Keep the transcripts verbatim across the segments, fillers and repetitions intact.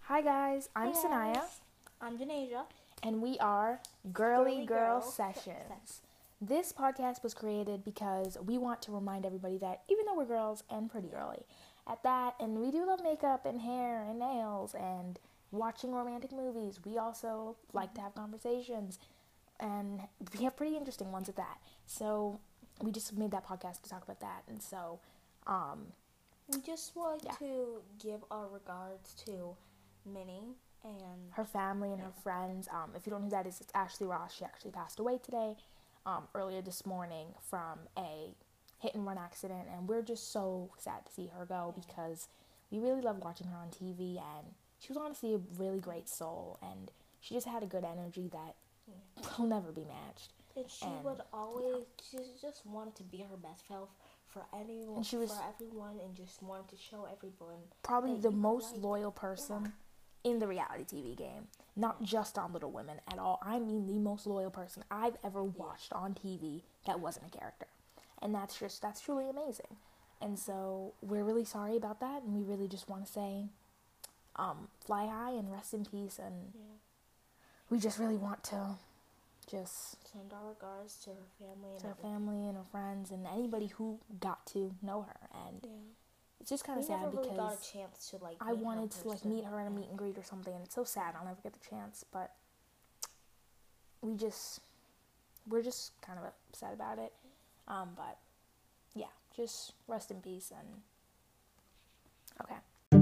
Hi guys, I'm Hey Sanaya, guys. I'm Janasia. and we are Girly, Girly Girl, Girl Sessions. This podcast was created because we want to remind everybody that even though we're girls and pretty girly at that, and we do love makeup and hair and nails and watching romantic movies, we also like to have conversations, and we have pretty interesting ones at that. So we just made that podcast to talk about that, and so um, We just want Yeah. to give our regards to Minnie and her family and her friends. Um, if you don't know who that is, it's Ashley Ross. She actually passed away today, um, earlier this morning from a hit and run accident, and we're just so sad to see her go because we really loved watching her on T V, and she was honestly a really great soul, and she just had a good energy that will never be matched. and she And, would always she just wanted to be her best self for anyone And she was- for everyone and just wanted to show everyone Probably that the you most like- loyal person in the reality T V game. Not just on Little Women at all. I mean the most loyal person I've ever watched on T V that wasn't a character. And that's just, that's truly amazing. And so we're really sorry about that, and we really just want to say, um, fly high and rest in peace, and Yeah. we just really want to just Send our regards to her family and to her everything. family and her friends and anybody who got to know her. And Yeah. it's just kind We of sad never really because got a chance to like I meet her wanted in to like person. meet her at a meet and greet or something, and it's so sad I'll never get the chance, but we just we're just kind of upset about it. Um, but yeah, just rest in peace, and okay.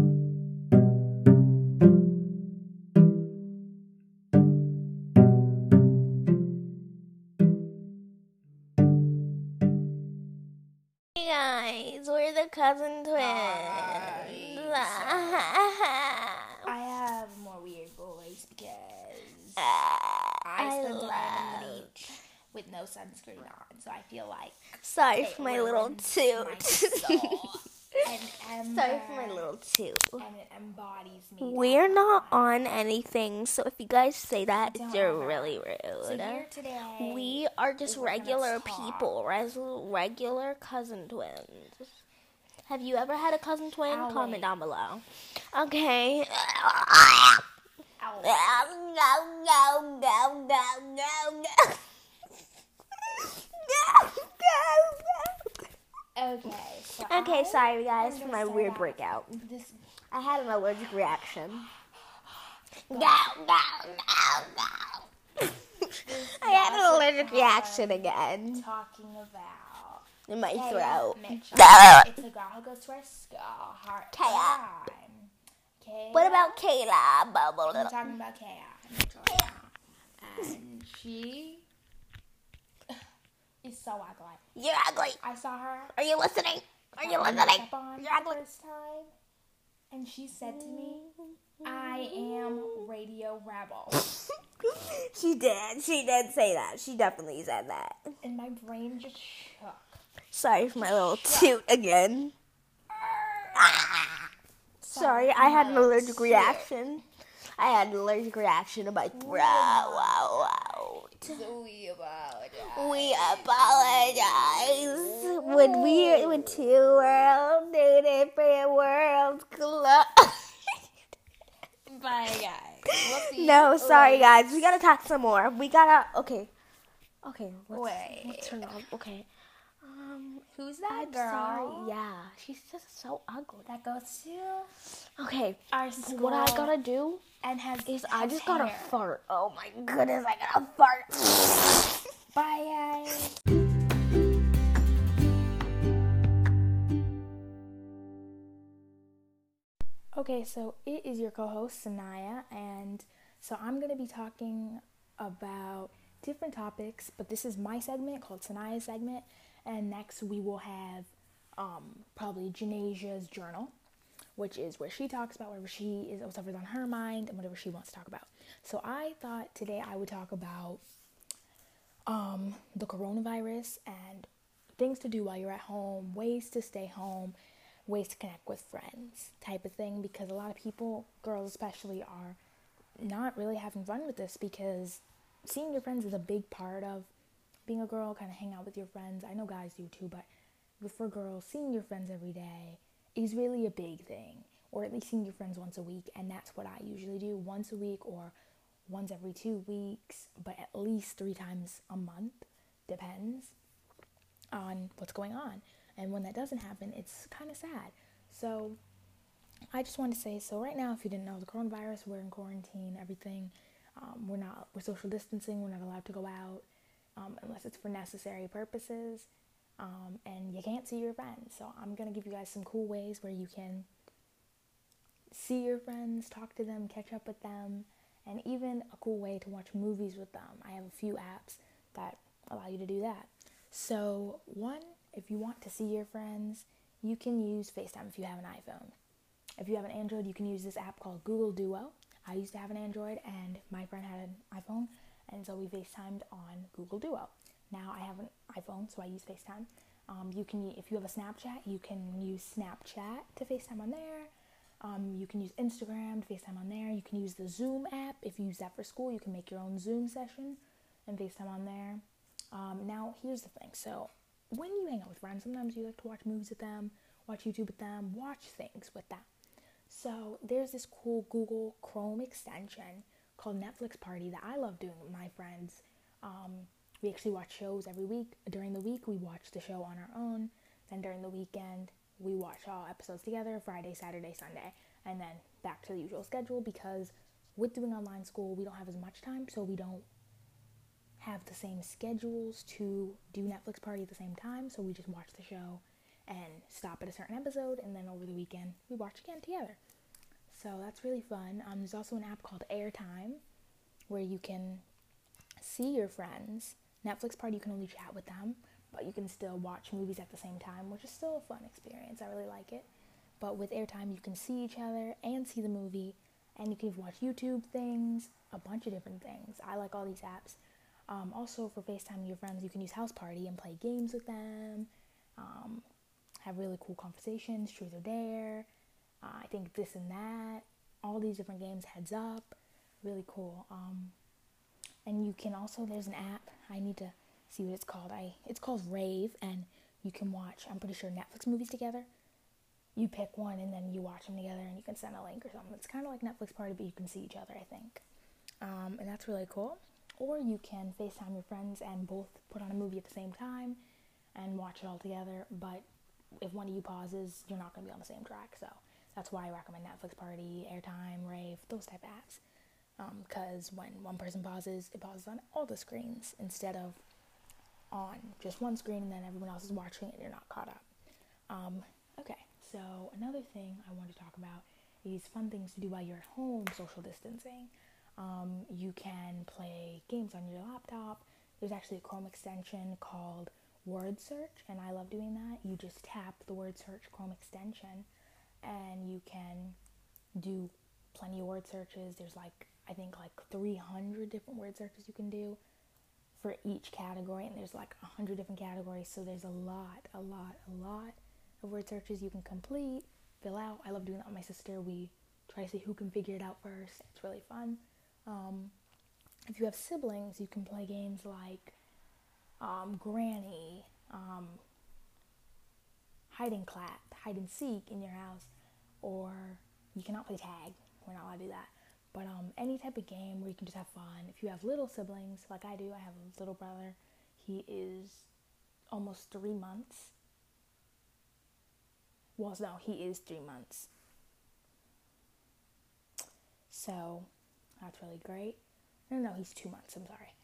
Hey guys, we're the cousin twins. I have a more weird voice because I I spent the night on the love- beach with no sunscreen on, so I feel like Sorry it for my little ruins my toot. soul. and Sorry for my ember- little toot. and it embodies me. We're that not much. on anything, so if you guys say that, Don't you're ever. really So rude. here today, We are just we're gonna regular talk. people, res- regular cousin twins. Have you ever had a cousin twin? Ow, Comment wait. down below. Okay. Ow. No, no, no, no, no, no, no. Okay. So Okay, I sorry guys am for gonna my start weird out breakout. This I had an allergic reaction. No, no, no, no. I had an allergic reaction again talking about in my Kaya throat. Mitchell. Duh. It's a girl who goes to our school. Heart Kaya. time. Kaya. What about Kayla? Bubble. We're talking about Kaya Mitchell right now. And she is so ugly. You're ugly. I saw her. Are you listening? Are you got listening? makeup on You're the ugly. first time, and she said to me, "I am Radio Rebel," She did. She did say that. She definitely said that. and my brain just shook. Sorry for my little toot again. Sorry, I had an allergic reaction. I had an allergic reaction to my throat. Wow, wow. So we apologize. We apologize when we when two worlds, two different worlds collide. Bye, guys. We'll see No, you sorry later. guys. We gotta talk some more. We gotta. Okay. Okay. Let's, Wait. Let's turn off. Okay. Um. Who's that I'm girl? sorry. Yeah, she's just so ugly. That goes to Okay. our school. What I gotta do and has is I has just gotta hair. fart. Oh my goodness, I gotta fart. Bye, guys. Okay, so it is your co-host Sanaya, and so I'm gonna be talking about different topics, but this is my segment called Sanaya's segment, and next we will have um, probably Janasia's journal, which is where she talks about whatever she is, whatever's on her mind, and whatever she wants to talk about. So I thought today I would talk about um, the coronavirus and things to do while you're at home, ways to stay home, ways to connect with friends type of thing, because a lot of people, girls especially, are not really having fun with this because seeing your friends is a big part of being a girl, kind of hang out with your friends. I know guys do too, but for girls, seeing your friends every day is really a big thing. or at least seeing your friends once a week. And that's what I usually do, once a week or once every two weeks, but at least three times a month, depends on what's going on. And when that doesn't happen, it's kind of sad. So I just wanted to say, so right now, if you didn't know, the coronavirus, we're in quarantine, everything, um, we're not, we're social distancing, we're not allowed to go out, um, unless it's for necessary purposes, um, and you can't see your friends. So I'm going to give you guys some cool ways where you can see your friends, talk to them, catch up with them, and even a cool way to watch movies with them. I have a few apps that allow you to do that. So one, if you want to see your friends, you can use FaceTime if you have an iPhone. If you have an Android, you can use this app called Google Duo. I used to have an Android and my friend had an iPhone, and so we FaceTimed on Google Duo. Now I have an iPhone, so I use FaceTime. Um, you can, if you have a Snapchat, you can use Snapchat to FaceTime on there. Um, you can use Instagram to FaceTime on there. You can use the Zoom app. If you use that for school, you can make your own Zoom session and FaceTime on there. Um, now, here's the thing. So, when you hang out with friends, sometimes you like to watch movies with them, watch YouTube with them, watch things with them. So, there's this cool Google Chrome extension called Netflix Party that I love doing with my friends. Um, we actually watch shows every week. During the week, we watch the show on our own. Then during the weekend, we watch all episodes together, Friday, Saturday, Sunday, and then back to the usual schedule, because with doing online school, we don't have as much time, so we don't have the same schedules to do Netflix Party at the same time, so we just watch the show and stop at a certain episode, and then over the weekend, we watch again together. So that's really fun. Um, there's also an app called Airtime, where you can see your friends. Netflix Party, you can only chat with them, but you can still watch movies at the same time, which is still a fun experience. I really like it. But with Airtime, you can see each other and see the movie, and you can even watch YouTube things, a bunch of different things. I like all these apps. Um, also, for FaceTime your friends, you can use House Party and play games with them, um, have really cool conversations, Truth or Dare, uh, I think this and that, all these different games, Heads Up, really cool. Um, and you can also, there's an app, I need to see what it's called. I It's called Rave, and you can watch, I'm pretty sure, Netflix movies together. You pick one, and then you watch them together, and you can send a link or something. It's kind of like Netflix Party, but you can see each other, I think. Um, and that's really cool. Or you can FaceTime your friends and both put on a movie at the same time and watch it all together. But if one of you pauses, you're not going to be on the same track. So that's why I recommend Netflix Party, Airtime, Rave, those type of apps. Because um, when one person pauses, it pauses on all the screens instead of on just one screen, and then everyone else is watching it and you're not caught up. Um, okay, so another thing I want to talk about is fun things to do while you're at home, social distancing. Um, you can play games on your laptop. There's actually a Chrome extension called Word Search, and I love doing that. You just tap the Word Search Chrome extension, and you can do plenty of word searches. There's like, I think like three hundred different word searches you can do for each category, and there's like one hundred different categories, so there's a lot, a lot, a lot of word searches you can complete, fill out. I love doing that with my sister. We try to see who can figure it out first. It's really fun. Um, if you have siblings, you can play games like um, Granny, um, hide and clap, hide and seek in your house, or you cannot play tag. We're not allowed to do that. But um, any type of game where you can just have fun. If you have little siblings, like I do, I have a little brother. He is almost three months. Well, no, he is three months. So that's really great. No, no, he's two months. I'm sorry.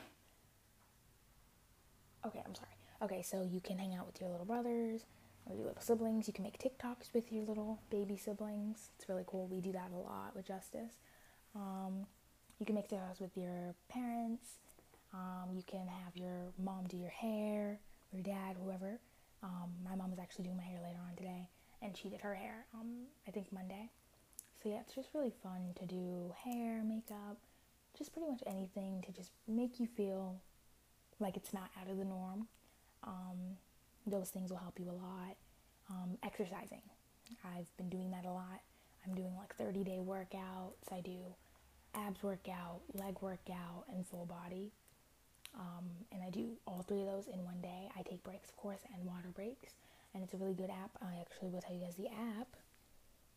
Okay, I'm sorry. Okay, so you can hang out with your little brothers or your little siblings. You can make TikToks with your little baby siblings. It's really cool. We do that a lot with Justice. Um, you can make TikToks with your parents. Um, you can have your mom do your hair, or your dad, whoever. Um, my mom is actually doing my hair later on today, and she did her hair, um, I think Monday. So yeah, it's just really fun to do hair, makeup, just pretty much anything to just make you feel like it's not out of the norm. Um, those things will help you a lot. Um, exercising. I've been doing that a lot. I'm doing like thirty-day workouts. I do abs workout, leg workout, and full body. Um, and I do all three of those in one day. I take breaks, of course, and water breaks. And it's a really good app. I actually will tell you guys the app.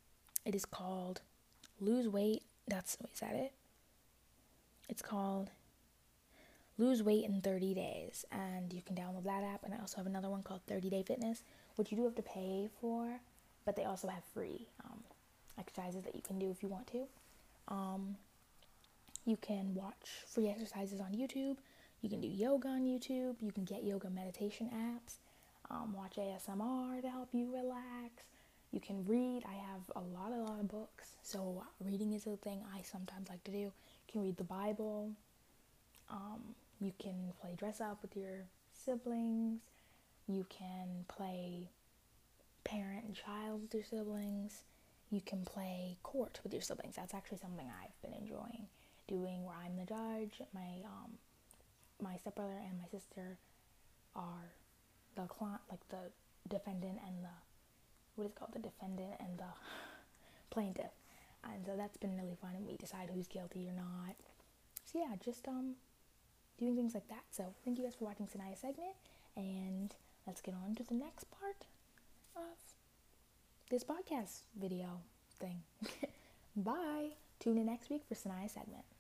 it is called Lose Weight. That's, is that it? It's called Lose Weight in thirty days, and you can download that app. And I also have another one called thirty day fitness, which you do have to pay for, but they also have free um, exercises that you can do if you want to. Um, you can watch free exercises on YouTube. You can do yoga on YouTube. You can get yoga meditation apps. Um, watch A S M R to help you relax. You can read. I have a lot, a lot of books. So reading is a thing I sometimes like to do. You can read the Bible. Um, you can play dress up with your siblings. You can play parent and child with your siblings. You can play court with your siblings. That's actually something I've been enjoying doing, where I'm the judge. My um, my stepbrother and my sister are the client, like the defendant and the, what is it called, the defendant and the plaintiff. And so that's been really fun, and we decide who's guilty or not. So yeah, just um doing things like that. So thank you guys for watching Sanaya's segment, and let's get on to the next part of this podcast video thing. Bye. Tune in next week for Sanaya's segment.